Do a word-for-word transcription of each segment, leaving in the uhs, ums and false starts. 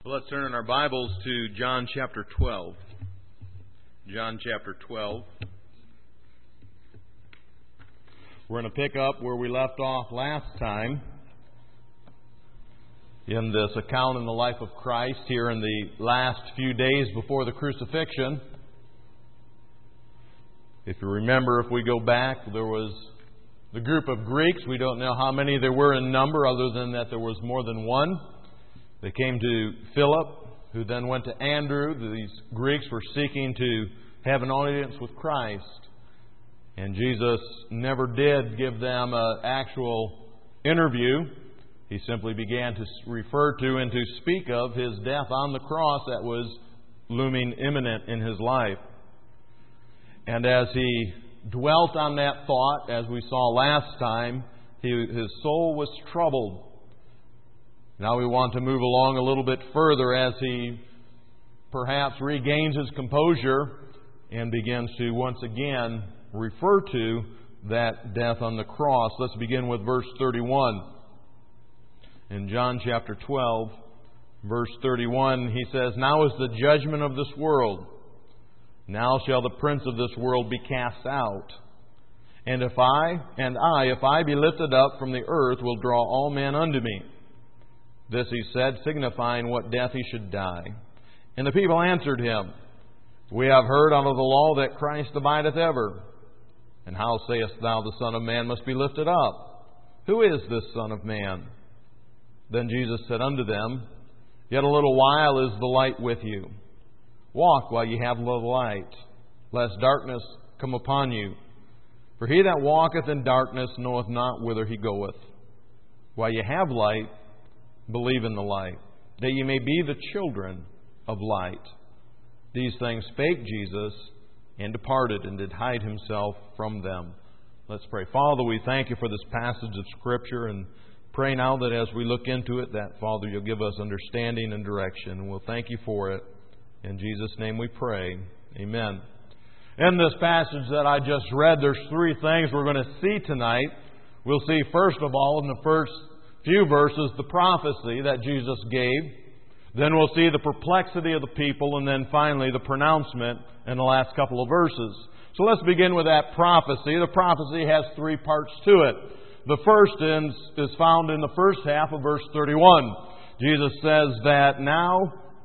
Well, let's turn in our Bibles to John chapter twelve. John chapter twelve. We're going to pick up where we left off last time in this account in the life of Christ here in the last few days before the crucifixion. If you remember, if we go back, there was the group of Greeks. We don't know how many there were in number, other than that there was more than one. They came to Philip, who then went to Andrew. These Greeks were seeking to have an audience with Christ. And Jesus never did give them an actual interview. He simply began to refer to and to speak of His death on the cross that was looming imminent in His life. And as He dwelt on that thought, as we saw last time, he, His soul was troubled. Now we want to move along a little bit further as He perhaps regains His composure and begins to once again refer to that death on the cross. Let's begin with verse thirty-one. In John chapter twelve, verse thirty-one, He says, "Now is the judgment of this world. Now shall the prince of this world be cast out. And if I, and I, if I be lifted up from the earth, will draw all men unto me." This He said, signifying what death He should die. And the people answered Him, "We have heard out of the law that Christ abideth ever. And how sayest thou the Son of Man must be lifted up? Who is this Son of Man?" Then Jesus said unto them, "Yet a little while is the light with you. Walk while ye have the light, lest darkness come upon you. For he that walketh in darkness knoweth not whither he goeth. While ye have light, believe in the light, that ye may be the children of light." These things spake Jesus, and departed, and did hide Himself from them. Let's pray. Father, we thank You for this passage of Scripture, and pray now that as we look into it, that, Father, You'll give us understanding and direction. And we'll thank You for it. In Jesus' name we pray. Amen. In this passage that I just read, there's three things we're going to see tonight. We'll see, first of all, in the first few verses, the prophecy that Jesus gave. Then we'll see the perplexity of the people, and then finally the pronouncement in the last couple of verses. So let's begin with that prophecy. The prophecy has three parts to it. The first is found in the first half of verse thirty-one. Jesus says that now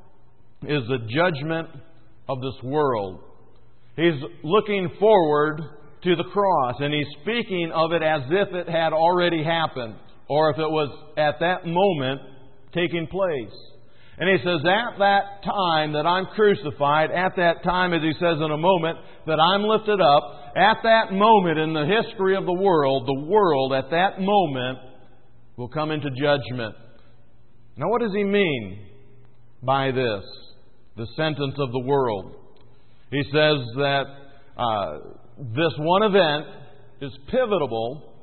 is the judgment of this world. He's looking forward to the cross, and He's speaking of it as if it had already happened, or if it was at that moment taking place. And He says, at that time that I'm crucified, at that time, as He says in a moment, that I'm lifted up, at that moment in the history of the world, the world at that moment will come into judgment. Now what does He mean by this? The sentence of the world. He says that uh, this one event is pivotal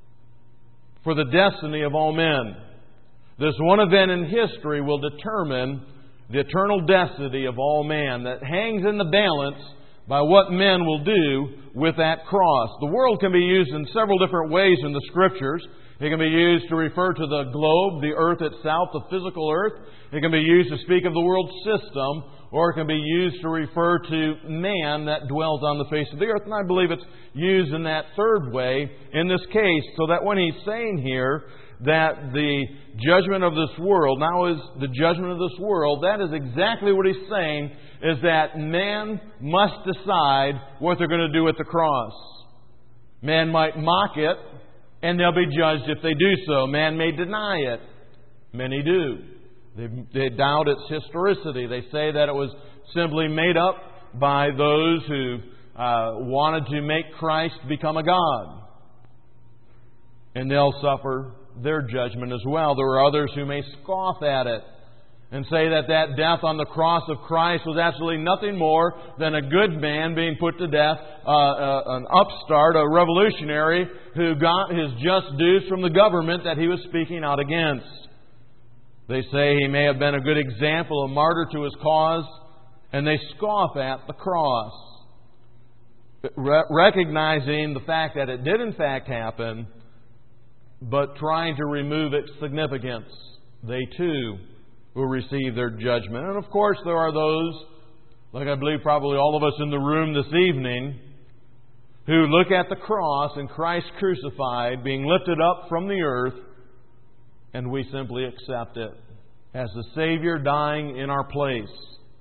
for the destiny of all men. This one event in history will determine the eternal destiny of all man, that hangs in the balance by what men will do with that cross. The world can be used in several different ways in the Scriptures. It can be used to refer to the globe, the earth itself, the physical earth. It can be used to speak of the world system, or it can be used to refer to man that dwells on the face of the earth. And I believe it's used in that third way in this case, so that when He's saying here that the judgment of this world, now is the judgment of this world, that is exactly what He's saying, is that man must decide what they're going to do with the cross. Man might mock it, and they'll be judged if they do so. Man may deny it. Many do. They, they doubt its historicity. They say that it was simply made up by those who uh, wanted to make Christ become a god. And they'll suffer their judgment as well. There are others who may scoff at it and say that that death on the cross of Christ was absolutely nothing more than a good man being put to death, uh, uh, an upstart, a revolutionary who got his just dues from the government that he was speaking out against. They say he may have been a good example, a martyr to his cause, and they scoff at the cross, Re- recognizing the fact that it did in fact happen, but trying to remove its significance. They too will receive their judgment. And of course, there are those, like I believe probably all of us in the room this evening, who look at the cross and Christ crucified, being lifted up from the earth, and we simply accept it as the Savior dying in our place.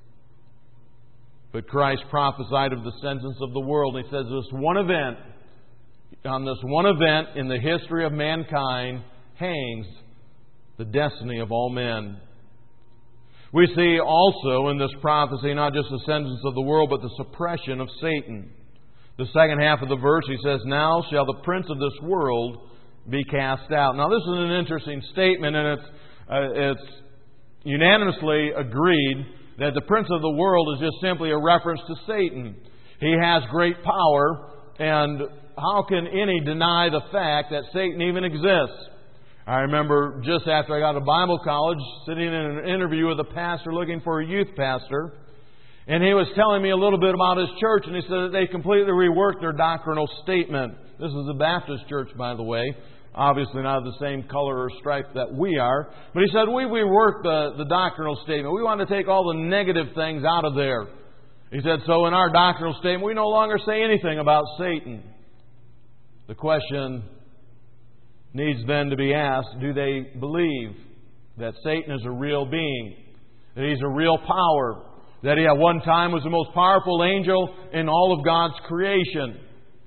But Christ prophesied of the sentence of the world. He says this one event, on this one event in the history of mankind, hangs the destiny of all men. We see also in this prophecy not just the sentence of the world, but the suppression of Satan. The second half of the verse, he says, "Now shall the prince of this world be cast out." Now this is an interesting statement, and it's, uh, it's unanimously agreed that the prince of the world is just simply a reference to Satan. He has great power, and how can any deny the fact that Satan even exists? I remember just after I got to Bible college, sitting in an interview with a pastor looking for a youth pastor, and he was telling me a little bit about his church, and he said that they completely reworked their doctrinal statement. This is a Baptist church, by the way. Obviously not the same color or stripe that we are. But he said, we reworked the, the doctrinal statement. We want to take all the negative things out of there. He said, so in our doctrinal statement, we no longer say anything about Satan. The question needs then to be asked, do they believe that Satan is a real being? That he's a real power? That he at one time was the most powerful angel in all of God's creation?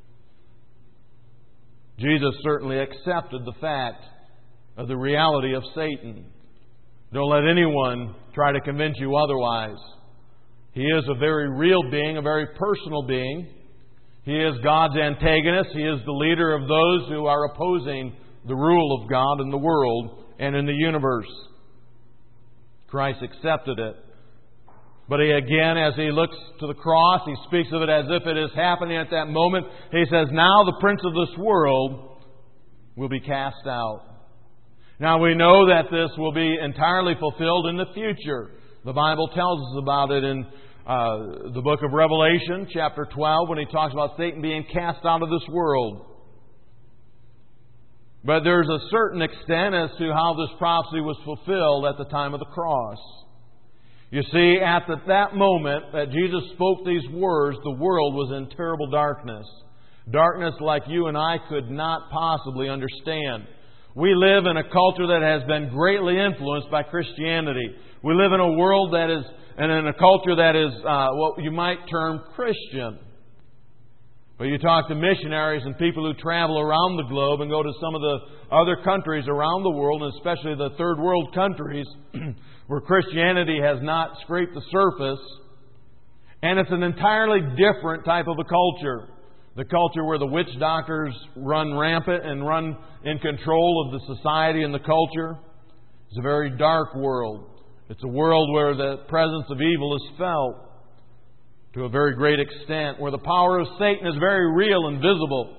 Jesus certainly accepted the fact of the reality of Satan. Don't let anyone try to convince you otherwise. He is a very real being, a very personal being. He is God's antagonist. He is the leader of those who are opposing the rule of God in the world and in the universe. Christ accepted it. But he, again, as he looks to the cross, he speaks of it as if it is happening at that moment. He says, now the prince of this world will be cast out. Now we know that this will be entirely fulfilled in the future. The Bible tells us about it in uh, the book of Revelation, chapter twelve, when he talks about Satan being cast out of this world. But there's a certain extent as to how this prophecy was fulfilled at the time of the cross. You see, at the, that moment that Jesus spoke these words, the world was in terrible darkness. Darkness like you and I could not possibly understand. We live in a culture that has been greatly influenced by Christianity. We live in a world that is, and in a culture that is uh, what you might term Christian. But you talk to missionaries and people who travel around the globe and go to some of the other countries around the world, and especially the third world countries, where Christianity has not scraped the surface. And it's an entirely different type of a culture. The culture where the witch doctors run rampant and run in control of the society and the culture. It's a very dark world. It's a world where the presence of evil is felt to a very great extent, where the power of Satan is very real and visible.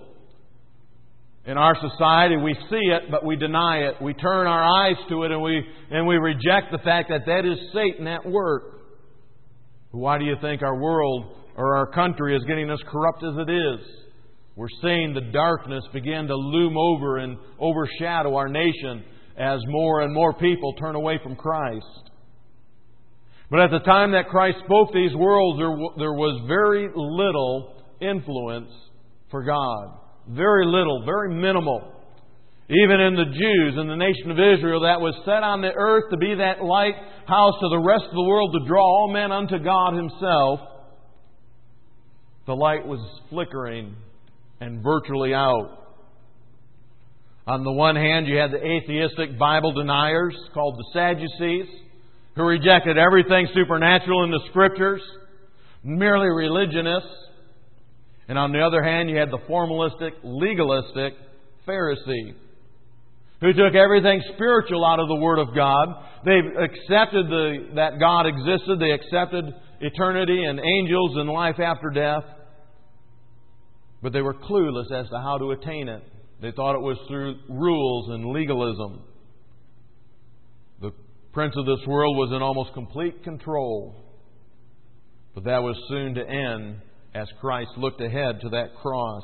In our society, we see it, but we deny it. We turn our eyes to it, and we and we reject the fact that that is Satan at work. Why do you think our world or our country is getting as corrupt as it is? We're seeing the darkness begin to loom over and overshadow our nation as more and more people turn away from Christ. But at the time that Christ spoke these words, there, there was very little influence for God. Very little, very minimal. Even in the Jews, in the nation of Israel, that was set on the earth to be that lighthouse to the rest of the world, to draw all men unto God Himself, the light was flickering and virtually out. On the one hand, you had the atheistic Bible deniers called the Sadducees, who rejected everything supernatural in the Scriptures, merely religionists. And on the other hand, you had the formalistic, legalistic Pharisee, who took everything spiritual out of the Word of God. They accepted the, that God existed. They accepted eternity and angels and life after death. But they were clueless as to how to attain it. They thought it was through rules and legalism. The prince of this world was in almost complete control. But that was soon to end as Christ looked ahead to that cross.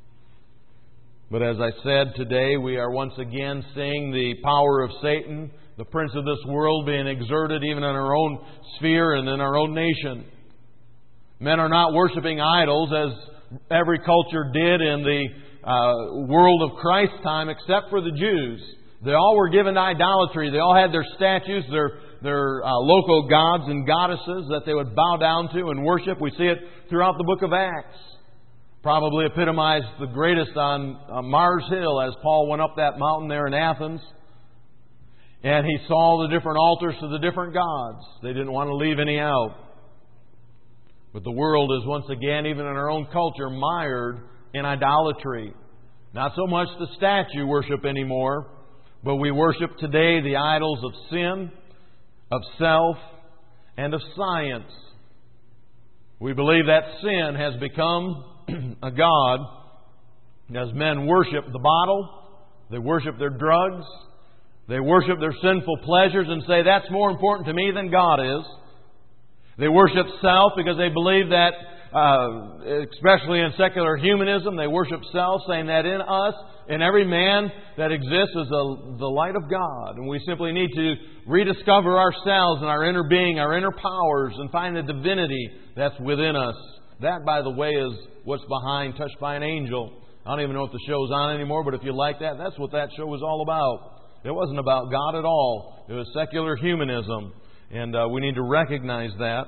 But as I said, today we are once again seeing the power of Satan the prince of this world being exerted even in our own sphere and in our own nation. Men are not worshiping idols as every culture did in the uh, world of Christ's time, except for the Jews. They all were given to idolatry. They all had their statues, their their uh, local gods and goddesses that they would bow down to and worship. We see it throughout the book of Acts. Probably epitomized the greatest on uh, Mars Hill as Paul went up that mountain there in Athens. And he saw the different altars to the different gods. They didn't want to leave any out. But the world is once again, even in our own culture, mired in idolatry. Not so much the statue worship anymore, but we worship today the idols of sin, of self, and of science. We believe that sin has become a god as men worship the bottle, they worship their drugs, they worship their sinful pleasures and say, that's more important to me than God is. They worship self because they believe that, uh, especially in secular humanism, they worship self, saying that in us, in every man that exists, is the, the light of God. And we simply need to rediscover ourselves and our inner being, our inner powers, and find the divinity that's within us. That, by the way, is what's behind Touched by an Angel. I don't even know if the show's on anymore, but if you like that, that's what that show was all about. It wasn't about God at all. It was secular humanism. And uh, we need to recognize that.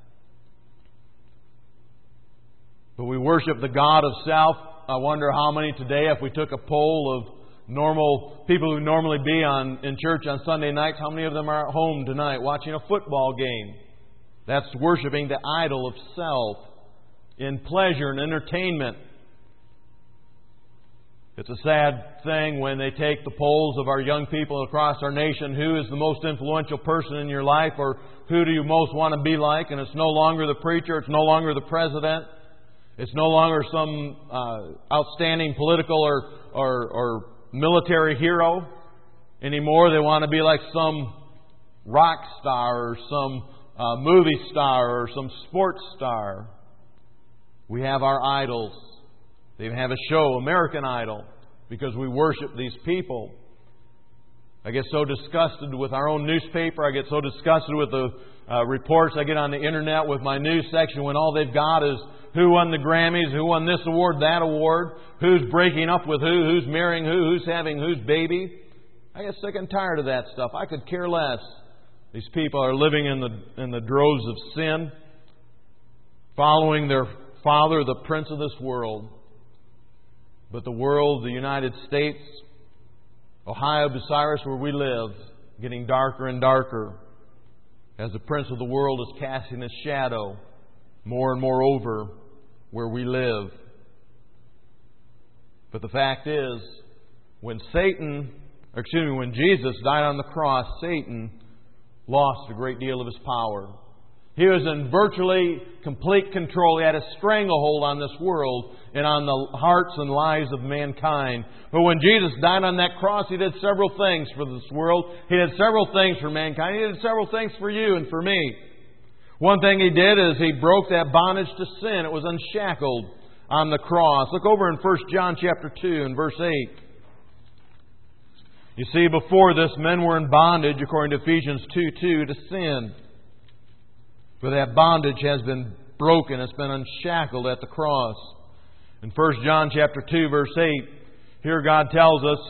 But we worship the god of self. I wonder how many today, if we took a poll of normal people who normally be on in church on Sunday nights, how many of them are at home tonight watching a football game? That's worshiping the idol of self in pleasure and entertainment. It's a sad thing when they take the polls of our young people across our nation. Who is the most influential person in your life, or who do you most want to be like? And it's no longer the preacher. It's no longer the president. It's no longer some uh, outstanding political or, or, or military hero anymore. They want to be like some rock star or some uh, movie star or some sports star. We have our idols. They have a show, American Idol, because we worship these people. I get so disgusted with our own newspaper. I get so disgusted with the uh, reports I get on the internet with my news section when all they've got is who won the Grammys, who won this award, that award, who's breaking up with who, who's marrying who, who's having whose baby. I get sick and tired of that stuff. I could care less. These people are living in the in the droves of sin, following their father, the prince of this world. But the world, the United States, Ohio, Bucyrus, where we live, getting darker and darker as the prince of the world is casting his shadow more and more over where we live. But the fact is, when Satan, or excuse me, when Jesus died on the cross, Satan lost a great deal of his power. He was in virtually complete control. He had a stranglehold on this world and on the hearts and lives of mankind. But when Jesus died on that cross, He did several things for this world. He did several things for mankind. He did several things for you and for me. One thing He did is He broke that bondage to sin. It was unshackled on the cross. Look over in First John chapter two and verse eight. You see, before this, men were in bondage, according to Ephesians two two, to sin. For that bondage has been broken. It's been unshackled at the cross. In First John chapter two, verse eight, here God tells us,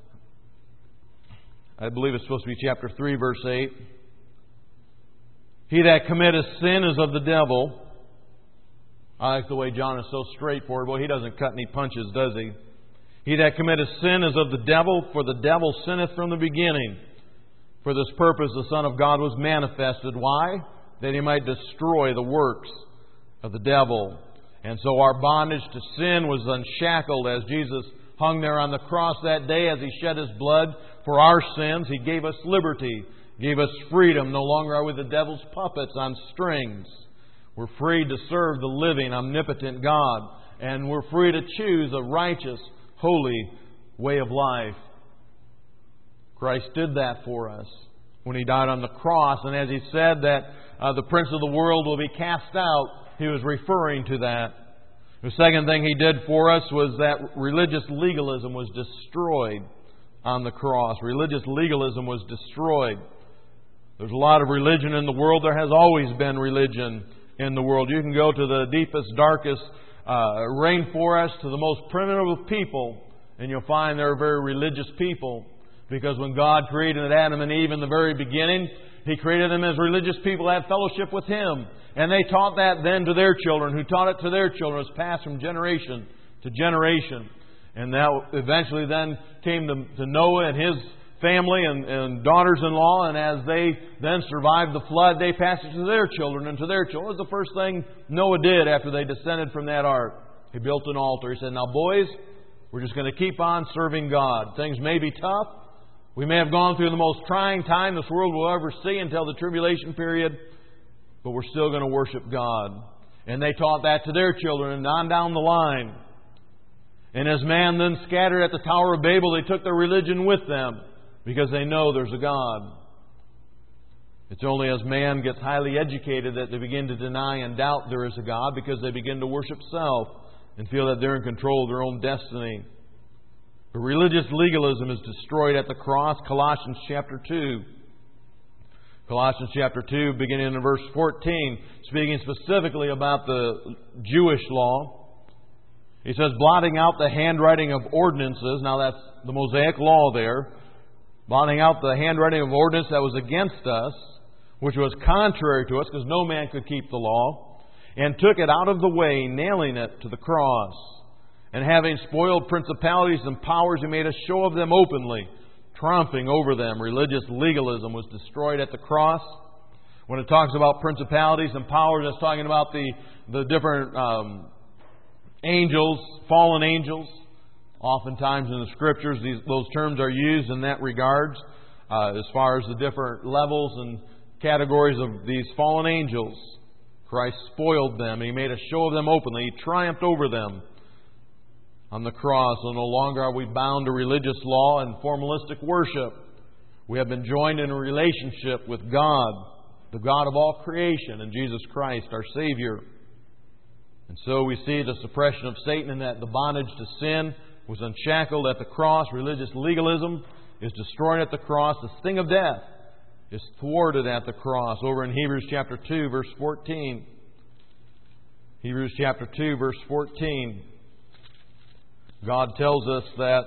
I believe it's supposed to be chapter three, verse eight, He that committeth sin is of the devil. I like the way John is so straightforward. Well, he doesn't cut any punches, does he? He that committeth sin is of the devil, for the devil sinneth from the beginning. For this purpose the Son of God was manifested. Why? That He might destroy the works of the devil. And so our bondage to sin was unshackled as Jesus hung there on the cross that day as He shed His blood for our sins. He gave us liberty, gave us freedom. No longer are we the devil's puppets on strings. We're free to serve the living, omnipotent God. And we're free to choose a righteous, holy way of life. Christ did that for us when He died on the cross. And as He said that uh, the prince of the world will be cast out, He was referring to that. The second thing He did for us was that religious legalism was destroyed on the cross. Religious legalism was destroyed. There's a lot of religion in the world. There has always been religion in the world. You can go to the deepest, darkest uh, rainforest, to the most primitive of people, and you'll find there are very religious people. Because when God created Adam and Eve in the very beginning, He created them as religious people that had fellowship with Him. And they taught that then to their children, who taught it to their children. It was passed from generation to generation. And that eventually then came to, to Noah and his family and, and daughters-in-law. And as they then survived the flood, they passed it to their children and to their children. It was the first thing Noah did after they descended from that ark. He built an altar. He said, "Now, boys, we're just going to keep on serving God. Things may be tough. We may have gone through the most trying time this world will ever see until the tribulation period, but we're still going to worship God." And they taught that to their children and on down the line. And as man then scattered at the Tower of Babel, they took their religion with them because they know there's a God. It's only as man gets highly educated that they begin to deny and doubt there is a God, because they begin to worship self and feel that they're in control of their own destiny. But religious legalism is destroyed at the cross. Colossians chapter two. Colossians chapter two, beginning in verse fourteen, speaking specifically about the Jewish law. He says, "Blotting out the handwriting of ordinances." Now that's the Mosaic law there. Blotting out the handwriting of ordinance that was against us, which was contrary to us, because no man could keep the law. And took it out of the way, nailing it to the cross. And having spoiled principalities and powers, He made a show of them openly, triumphing over them. Religious legalism was destroyed at the cross. When it talks about principalities and powers, it's talking about the, the different um, angels, fallen angels. Oftentimes in the Scriptures, these, those terms are used in that regards, uh, as far as the different levels and categories of these fallen angels. Christ spoiled them, and He made a show of them openly. He triumphed over them on the cross. So no longer are we bound to religious law and formalistic worship. We have been joined in a relationship with God, the God of all creation, and Jesus Christ, our Savior. And so we see the suppression of Satan, and that the bondage to sin was unshackled at the cross. Religious legalism is destroyed at the cross. The sting of death is thwarted at the cross. Over in Hebrews chapter two, verse fourteen. Hebrews chapter two, verse fourteen. God tells us that,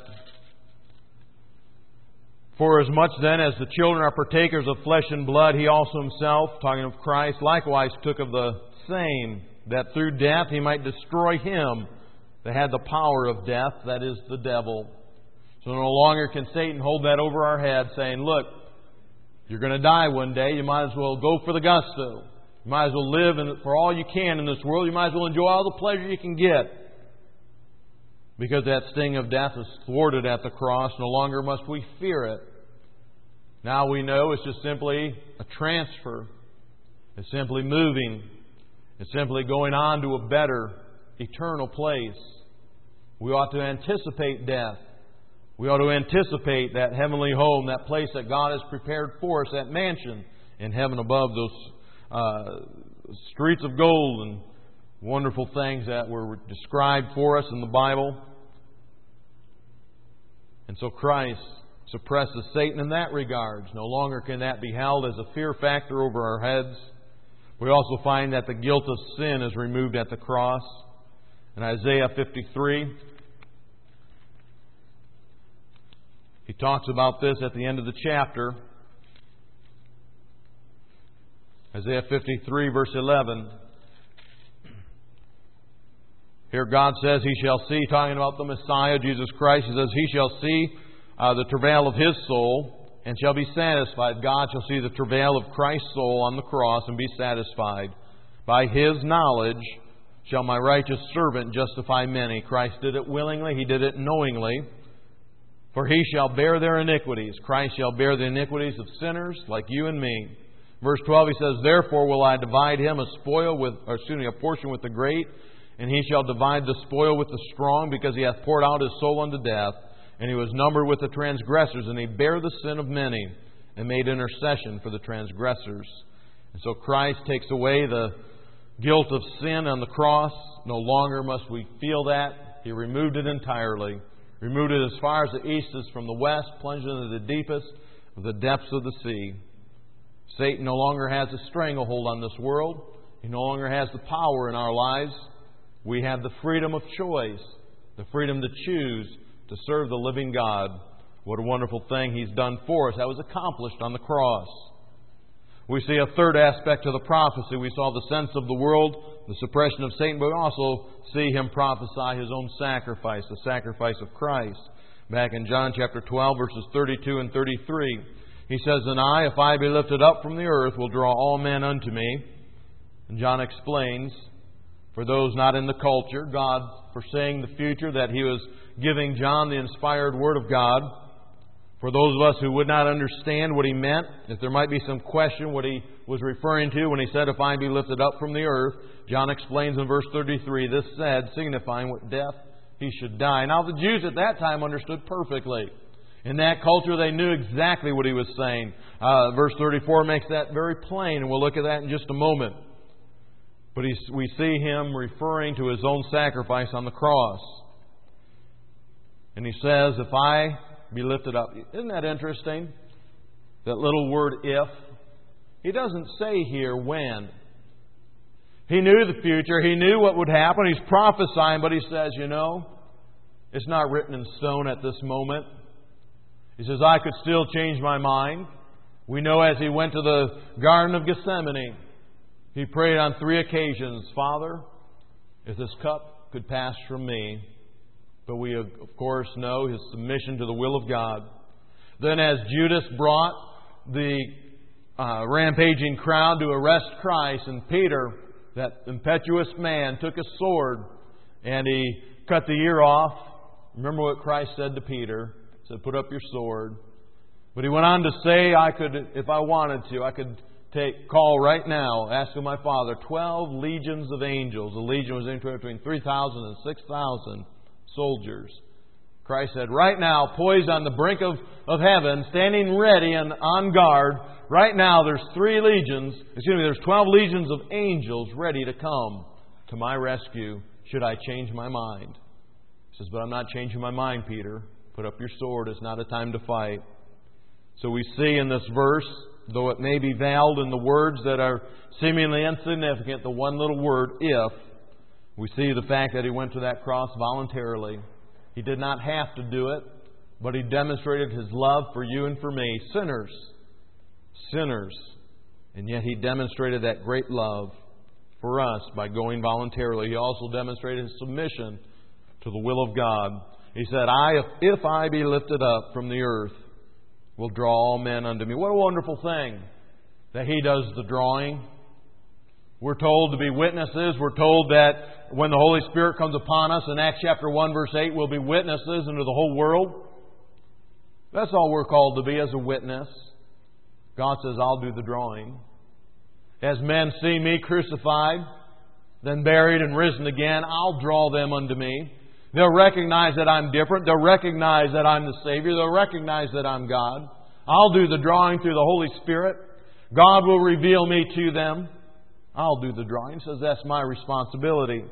"For as much then as the children are partakers of flesh and blood, He also Himself," talking of Christ, "likewise took of the same, that through death He might destroy him that had the power of death," that is, the devil. So no longer can Satan hold that over our head, saying, "Look, you're going to die one day. You might as well go for the gusto. You might as well live in, for all you can in this world. You might as well enjoy all the pleasure you can get." Because that sting of death is thwarted at the cross, no longer must we fear it. Now we know it's just simply a transfer. It's simply moving. It's simply going on to a better, eternal place. We ought to anticipate death. We ought to anticipate that heavenly home, that place that God has prepared for us, that mansion in heaven above, those uh, streets of gold and wonderful things that were described for us in the Bible. And so Christ suppresses Satan in that regard. No longer can that be held as a fear factor over our heads. We also find that the guilt of sin is removed at the cross. In Isaiah fifty-three, he talks about this at the end of the chapter. Isaiah fifty-three, verse eleven. Here God says, "He shall see," talking about the Messiah, Jesus Christ. He says, "He shall see uh, the travail of His soul and shall be satisfied." God shall see the travail of Christ's soul on the cross and be satisfied. "By His knowledge shall my righteous servant justify many." Christ did it willingly. He did it knowingly. "For He shall bear their iniquities." Christ shall bear the iniquities of sinners like you and me. Verse twelve, he says, "Therefore will I divide him a spoil with, or excuse me, a portion with the great, and he shall divide the spoil with the strong, because he hath poured out his soul unto death, and he was numbered with the transgressors, and he bare the sin of many, and made intercession for the transgressors." And so Christ takes away the guilt of sin on the cross. No longer must we feel that. He removed it entirely. removed it as far as the east is from the west, plunged into the deepest of the depths of the sea. Satan no longer has a stranglehold on this world. He no longer has the power in our lives. We have the freedom of choice, the freedom to choose to serve the living God. What a wonderful thing He's done for us. That was accomplished on the cross. We see a third aspect to the prophecy. We saw the sense of the world, the suppression of Satan, but we also see Him prophesy His own sacrifice, the sacrifice of Christ. Back in John chapter twelve, verses thirty-two and thirty-three, He says, "And I, if I be lifted up from the earth, will draw all men unto me." And John explains, for those not in the culture, God foreseeing the future, that He was giving John the inspired Word of God. For those of us who would not understand what He meant, if there might be some question what He was referring to when He said, "If I be lifted up from the earth," John explains in verse thirty-three, "This said, signifying what death He should die." Now the Jews at that time understood perfectly. In that culture they knew exactly what He was saying. Uh, verse thirty-four makes that very plain, and we'll look at that in just a moment. But he's, we see Him referring to His own sacrifice on the cross. And He says, "If I be lifted up." Isn't that interesting? That little word "if." He doesn't say here when. He knew the future. He knew what would happen. He's prophesying, but He says, you know, it's not written in stone at this moment. He says, I could still change my mind. We know as He went to the Garden of Gethsemane, He prayed on three occasions, "Father, if this cup could pass from me." But we, of course, know His submission to the will of God. Then as Judas brought the uh, rampaging crowd to arrest Christ, and Peter, that impetuous man, took a sword and he cut the ear off. Remember what Christ said to Peter. He said, "Put up your sword." But He went on to say, I could, if I wanted to, I could take call right now, asking my Father, twelve legions of angels. A legion was anywhere between three thousand and six thousand soldiers. Christ said, right now, poised on the brink of, of heaven, standing ready and on guard, right now there's three legions, excuse me, there's twelve legions of angels ready to come to my rescue should I change my mind. He says, but I'm not changing my mind, Peter. Put up your sword. It's not a time to fight. So we see in this verse, though it may be veiled in the words that are seemingly insignificant, the one little word, "if," we see the fact that He went to that cross voluntarily. He did not have to do it, but He demonstrated His love for you and for me, sinners. Sinners. And yet He demonstrated that great love for us by going voluntarily. He also demonstrated His submission to the will of God. He said, I, if, if I be lifted up from the earth, will draw all men unto me. What a wonderful thing that He does the drawing. We're told to be witnesses. We're told that when the Holy Spirit comes upon us in Acts chapter one, verse eight, we'll be witnesses unto the whole world. That's all we're called to be, as a witness. God says, I'll do the drawing. As men see me crucified, then buried and risen again, I'll draw them unto me. They'll recognize that I'm different. They'll recognize that I'm the Savior. They'll recognize that I'm God. I'll do the drawing through the Holy Spirit. God will reveal me to them. I'll do the drawing. He says that's my responsibility.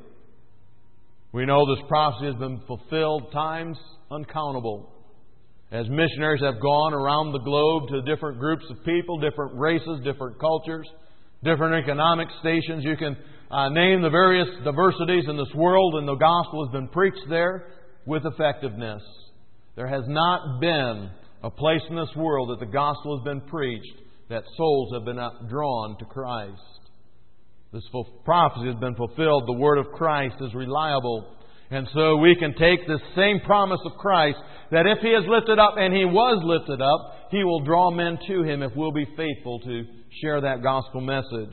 We know this prophecy has been fulfilled times uncountable. As missionaries have gone around the globe to different groups of people, different races, different cultures, different economic stations. You can uh, name the various diversities in this world, and the gospel has been preached there with effectiveness. There has not been a place in this world that the gospel has been preached that souls have been drawn to Christ. This prophecy has been fulfilled. The word of Christ is reliable. And so we can take this same promise of Christ that if He is lifted up, and He was lifted up, He will draw men to Him if we'll be faithful to share that gospel message.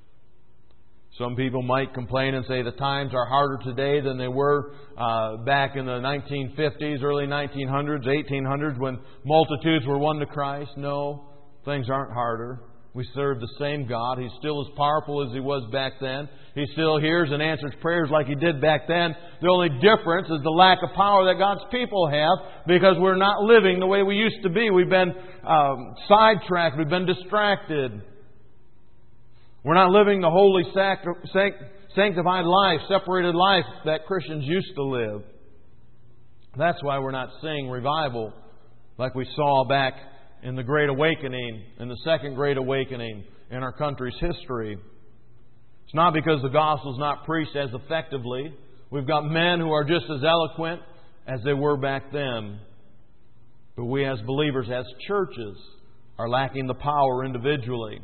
Some people might complain and say the times are harder today than they were uh, back in the nineteen fifties, early nineteen hundreds, eighteen hundreds, when multitudes were won to Christ. No, things aren't harder. We serve the same God. He's still as powerful as He was back then. He still hears and answers prayers like He did back then. The only difference is the lack of power that God's people have, because we're not living the way we used to be. We've been um, sidetracked. We've been distracted. We're not living the holy, sanctified life, separated life that Christians used to live. That's why we're not seeing revival like we saw back in the Great Awakening, in the Second Great Awakening in our country's history. It's not because the gospel's not preached as effectively. We've got men who are just as eloquent as they were back then. But we as believers, as churches, are lacking the power individually.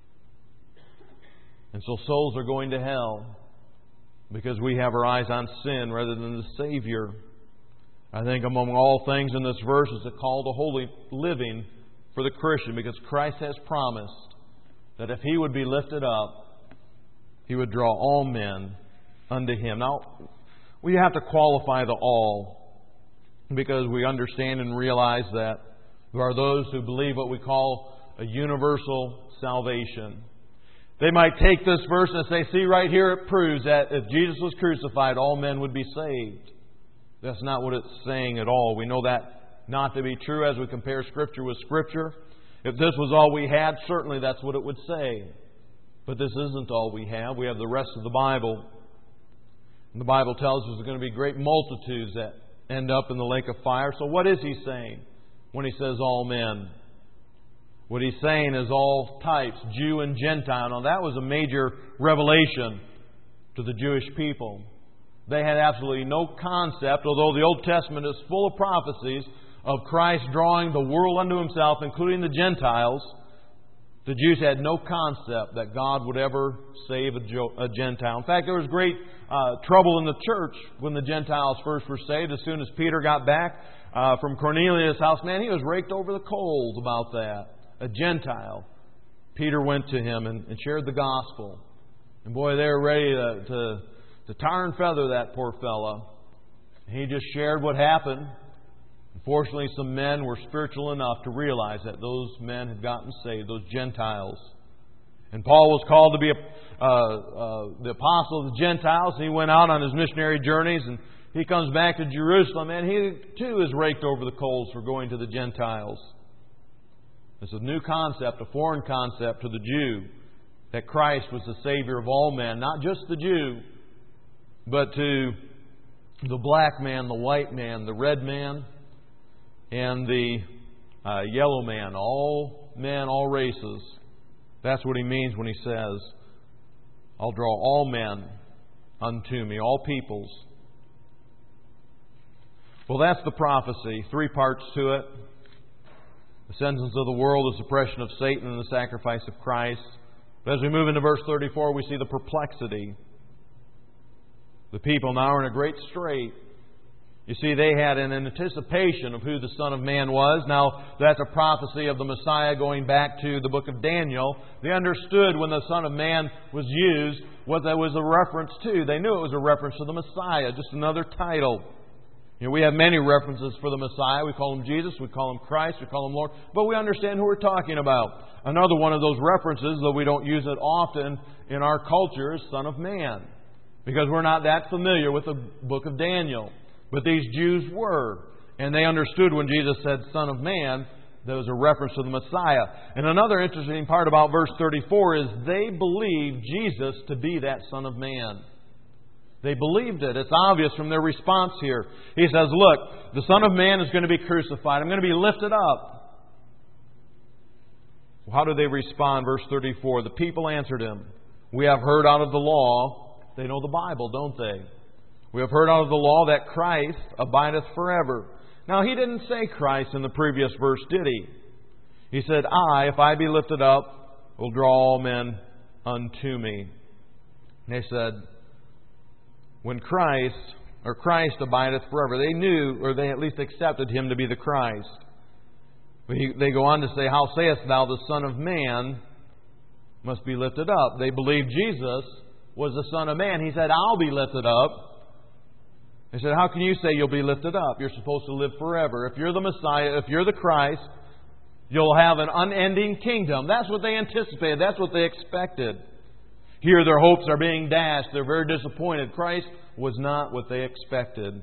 And so souls are going to hell because we have our eyes on sin rather than the Savior. I think among all things in this verse is a call to holy living for the Christian, because Christ has promised that if He would be lifted up, He would draw all men unto Him. Now, we have to qualify the all, because we understand and realize that there are those who believe what we call a universal salvation. They might take this verse and say, see, right here it proves that if Jesus was crucified, all men would be saved. That's not what it's saying at all. We know that not to be true as we compare Scripture with Scripture. If this was all we had, certainly that's what it would say. But this isn't all we have. We have the rest of the Bible. And the Bible tells us there's going to be great multitudes that end up in the lake of fire. So what is He saying when He says all men? What He's saying is all types, Jew and Gentile. Now that was a major revelation to the Jewish people. They had absolutely no concept, although the Old Testament is full of prophecies of Christ drawing the world unto Himself, including the Gentiles. The Jews had no concept that God would ever save a, Jo- a Gentile. In fact, there was great uh, trouble in the church when the Gentiles first were saved. As soon as Peter got back uh, from Cornelius' house, man, he was raked over the coals about that. A Gentile. Peter went to him and, and shared the gospel. And boy, they were ready to... to To tar and feather that poor fella. He just shared what happened. Unfortunately, some men were spiritual enough to realize that those men had gotten saved, those Gentiles. And Paul was called to be a, uh, uh, the apostle of the Gentiles. He went out on his missionary journeys, and he comes back to Jerusalem, and he too is raked over the coals for going to the Gentiles. It's a new concept, a foreign concept to the Jew, that Christ was the Savior of all men, not just the Jew, but to the black man, the white man, the red man, and the uh, yellow man, all men, all races. That's what He means when He says, I'll draw all men unto me, all peoples. Well, that's the prophecy. Three parts to it. The sentence of the world, the suppression of Satan, and the sacrifice of Christ. But as we move into verse thirty-four, we see the perplexity. The people now are in a great strait. You see, they had an anticipation of who the Son of Man was. Now, that's a prophecy of the Messiah going back to the book of Daniel. They understood when the Son of Man was used what that was a reference to. They knew it was a reference to the Messiah, just another title. You know, we have many references for the Messiah. We call Him Jesus, we call Him Christ, we call Him Lord. But we understand who we're talking about. Another one of those references, though we don't use it often in our culture, is Son of Man. Because we're not that familiar with the book of Daniel. But these Jews were. And they understood when Jesus said Son of Man, there was a reference to the Messiah. And another interesting part about verse thirty-four is they believed Jesus to be that Son of Man. They believed it. It's obvious from their response here. He says, look, the Son of Man is going to be crucified. I'm going to be lifted up. Well, how do they respond? Verse thirty-four, the people answered Him, we have heard out of the law. They know the Bible, don't they? We have heard out of the law that Christ abideth forever. Now, He didn't say Christ in the previous verse, did He? He said, I, if I be lifted up, will draw all men unto me. And they said, when Christ, or Christ abideth forever, they knew, or they at least accepted Him to be the Christ. But he, they go on to say, how sayest thou the Son of Man must be lifted up? They believed Jesus was the Son of Man. He said, I'll be lifted up. They said, how can you say you'll be lifted up? You're supposed to live forever. If you're the Messiah, if you're the Christ, you'll have an unending kingdom. That's what they anticipated. That's what they expected. Here their hopes are being dashed. They're very disappointed. Christ was not what they expected.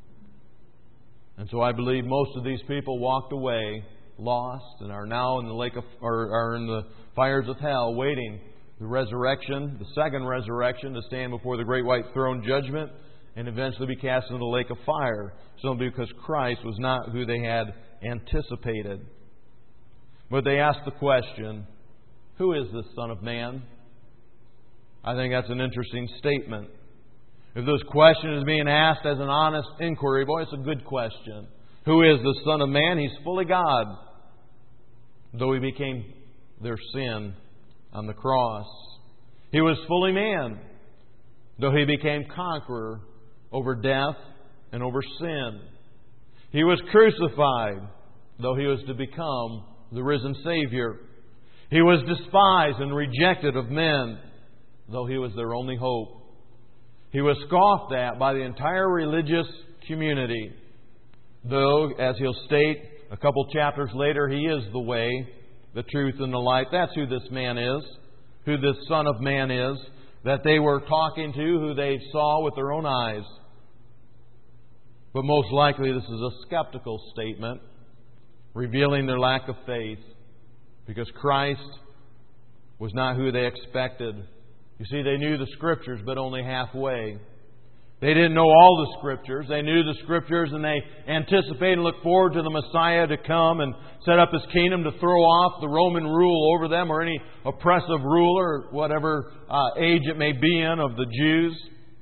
And so I believe most of these people walked away lost and are now in the lake of, or are in the fires of hell, waiting the resurrection, the second resurrection, to stand before the great white throne judgment and eventually be cast into the lake of fire, simply because Christ was not who they had anticipated. But they asked the question, who is this Son of Man? I think that's an interesting statement. If this question is being asked as an honest inquiry, boy, it's a good question. Who is the Son of Man? He's fully God, though He became their sin on the cross. He was fully man, though He became conqueror over death and over sin. He was crucified, though He was to become the risen Savior. He was despised and rejected of men, though He was their only hope. He was scoffed at by the entire religious community, though, as He'll state a couple chapters later, He is the way, the truth, and the light. That's who this man is, who this Son of Man is, that they were talking to, who they saw with their own eyes. But most likely this is a skeptical statement, revealing their lack of faith, because Christ was not who they expected. You see, they knew the Scriptures, but only halfway. They didn't know all the Scriptures. They knew the Scriptures, and they anticipated and looked forward to the Messiah to come and set up His kingdom to throw off the Roman rule over them, or any oppressive ruler, whatever uh, age it may be in, of the Jews.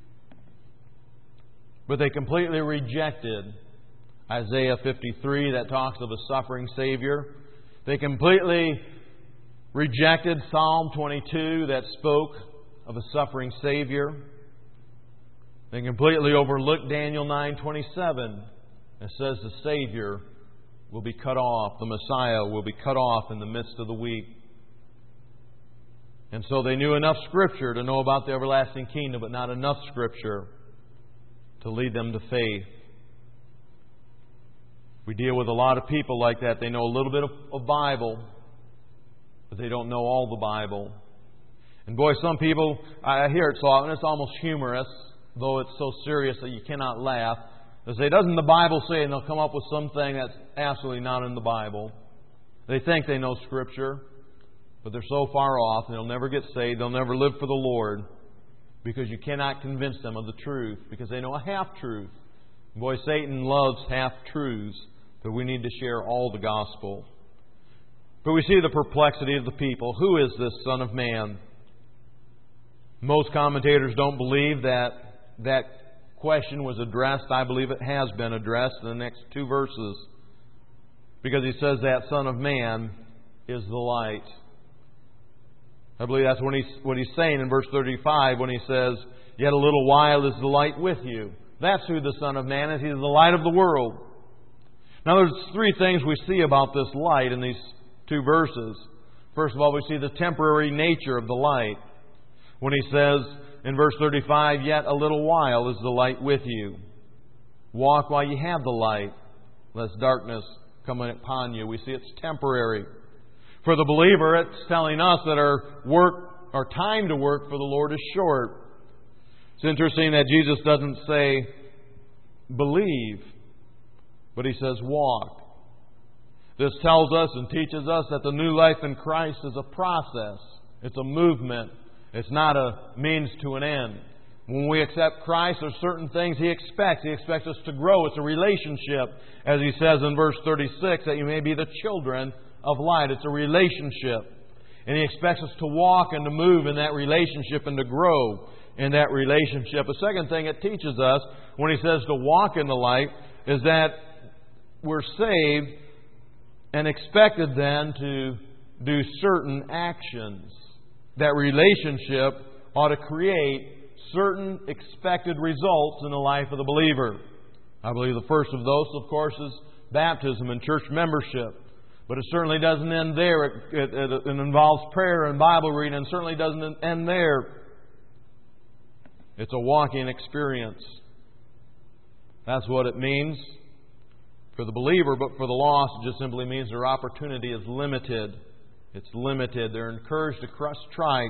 But they completely rejected Isaiah fifty-three, that talks of a suffering Savior. They completely rejected Psalm twenty-two, that spoke of a suffering Savior. They completely overlooked Daniel nine twenty-seven. It says the Savior will be cut off. The Messiah will be cut off in the midst of the week. And so they knew enough Scripture to know about the everlasting kingdom, but not enough Scripture to lead them to faith. We deal with a lot of people like that. They know a little bit of, of Bible, but they don't know all the Bible. And boy, some people, I hear it so often, it's almost humorous, though it's so serious that you cannot laugh. They say, doesn't the Bible say? And they'll come up with something that's absolutely not in the Bible. They think they know Scripture, but they're so far off, and they'll never get saved. They'll never live for the Lord, because you cannot convince them of the truth, because they know a half-truth. Boy, Satan loves half-truths, but we need to share all the gospel. But we see the perplexity of the people. Who is this Son of Man? Most commentators don't believe that that question was addressed. I believe it has been addressed in the next two verses, because He says that Son of Man is the light. I believe that's what he's, what he's saying in verse thirty-five when He says, yet a little while is the light with you. That's who the Son of Man is. He's the light of the world. Now there's three things we see about this light in these two verses. First of all, we see the temporary nature of the light. When He says in verse thirty-five, yet a little while is the light with you. Walk while you have the light, lest darkness come upon you. We see it's temporary. For the believer, it's telling us that our work, our time to work for the Lord is short. It's interesting that Jesus doesn't say believe, but He says walk. This tells us and teaches us that the new life in Christ is a process. It's a movement. It's not a means to an end. When we accept Christ, there's certain things He expects. He expects us to grow. It's a relationship. As He says in verse thirty-six, that you may be the children of light. It's a relationship. And He expects us to walk and to move in that relationship and to grow in that relationship. The second thing it teaches us when He says to walk in the light is that we're saved and expected then to do certain actions. That relationship ought to create certain expected results in the life of the believer. I believe the first of those, of course, is baptism and church membership. But it certainly doesn't end there. It, it, it, it involves prayer and Bible reading, and certainly doesn't end there. It's a walking experience. That's what it means for the believer, but for the lost, it just simply means their opportunity is limited. It's limited. They're encouraged to trust Christ,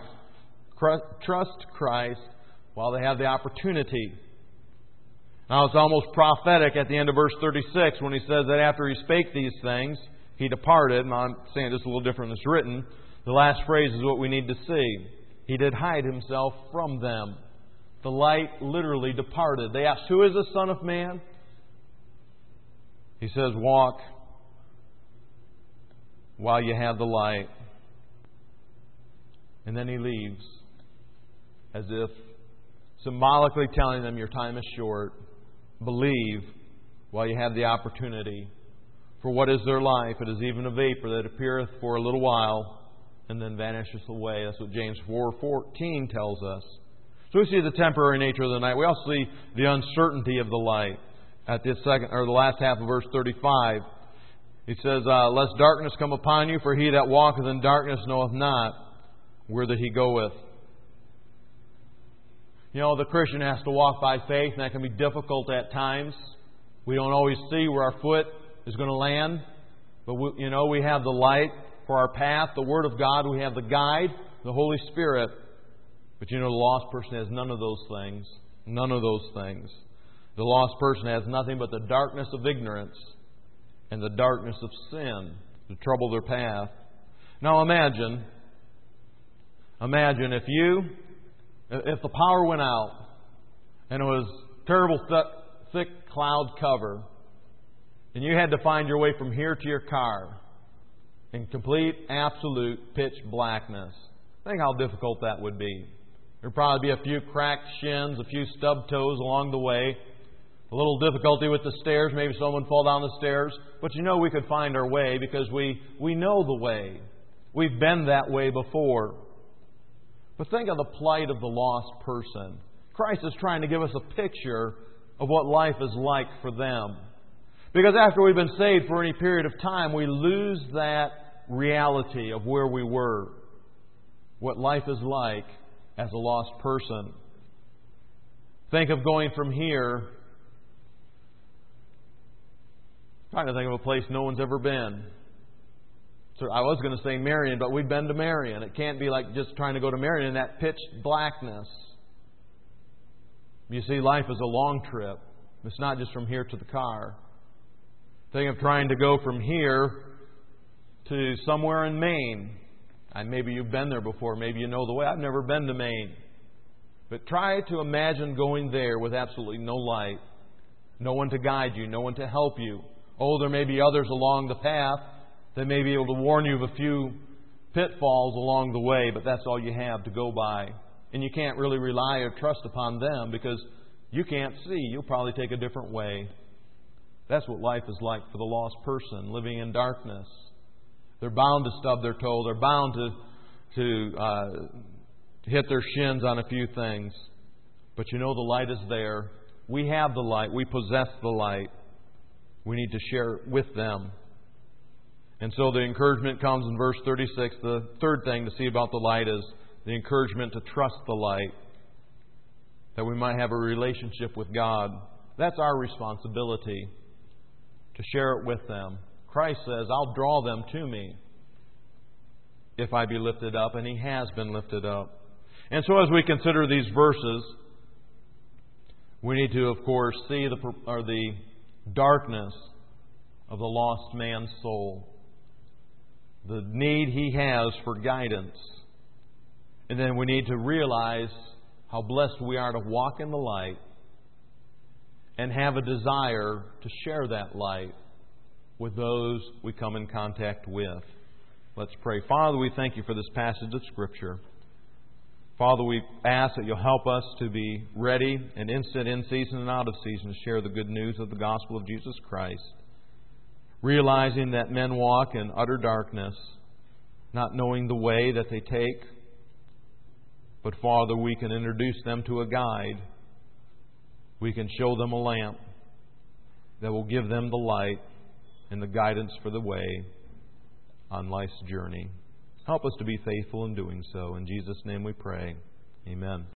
trust Christ while they have the opportunity. Now it's almost prophetic at the end of verse thirty-six when He says that after He spake these things, He departed. And I'm saying this a little different than it's written. The last phrase is what we need to see. He did hide Himself from them. the light literally departed. They asked, "Who is the Son of Man?" He says, "Walk while you have the light." And then He leaves, as if symbolically telling them, your time is short. Believe while you have the opportunity. For what is their life? It is even a vapor that appeareth for a little while and then vanisheth away. That's what James four fourteen tells us. So we see the temporary nature of the night. We also see the uncertainty of the light. At the second or the last half of verse thirty-five, he says, uh, "Lest darkness come upon you, for he that walketh in darkness knoweth not whither he goeth." You know, the Christian has to walk by faith, and that can be difficult at times. We don't always see where our foot is going to land. But, we, you know, we have the light for our path, the Word of God. We have the guide, the Holy Spirit. But, you know, the lost person has none of those things. None of those things. The lost person has nothing but the darkness of ignorance and the darkness of sin to trouble their path. Now imagine, imagine if you, if the power went out and it was terrible th- thick cloud cover, and you had to find your way from here to your car in complete, absolute pitch blackness. Think how difficult that would be. There'd probably be a few cracked shins, a few stubbed toes along the way. A little difficulty with the stairs. Maybe someone fall down the stairs. But you know we could find our way because we, we know the way. We've been that way before. But think of the plight of the lost person. Christ is trying to give us a picture of what life is like for them. Because after we've been saved for any period of time, we lose that reality of where we were. What life is like as a lost person. Think of going from here. I'm trying to think of a place no one's ever been. So I was going to say Marion, but we've been to Marion. It can't be like just trying to go to Marion in that pitch blackness. You see, life is a long trip. It's not just from here to the car. Think of trying to go from here to somewhere in Maine. And maybe you've been there before. Maybe you know the way. I've never been to Maine. But try to imagine going there with absolutely no light. No one to guide you. No one to help you. Oh, there may be others along the path that may be able to warn you of a few pitfalls along the way, but that's all you have to go by. And you can't really rely or trust upon them because you can't see. You'll probably take a different way. That's what life is like for the lost person living in darkness. They're bound to stub their toe. They're bound to, to uh, hit their shins on a few things. But you know the light is there. We have the light. We possess the light. We need to share it with them. And so the encouragement comes in verse thirty-six. The third thing to see about the light is the encouragement to trust the light. That we might have a relationship with God. That's our responsibility. To share it with them. Christ says, I'll draw them to me if I be lifted up. And He has been lifted up. And so as we consider these verses, we need to, of course, see the, or the darkness of the lost man's soul. The need he has for guidance. And then we need to realize how blessed we are to walk in the light and have a desire to share that light with those we come in contact with. Let's pray. Father, we thank You for this passage of Scripture. Father, we ask that You'll help us to be ready and instant in season and out of season to share the good news of the gospel of Jesus Christ. Realizing that men walk in utter darkness, not knowing the way that they take. But Father, we can introduce them to a guide. We can show them a lamp that will give them the light and the guidance for the way on life's journey. Help us to be faithful in doing so. In Jesus' name we pray. Amen.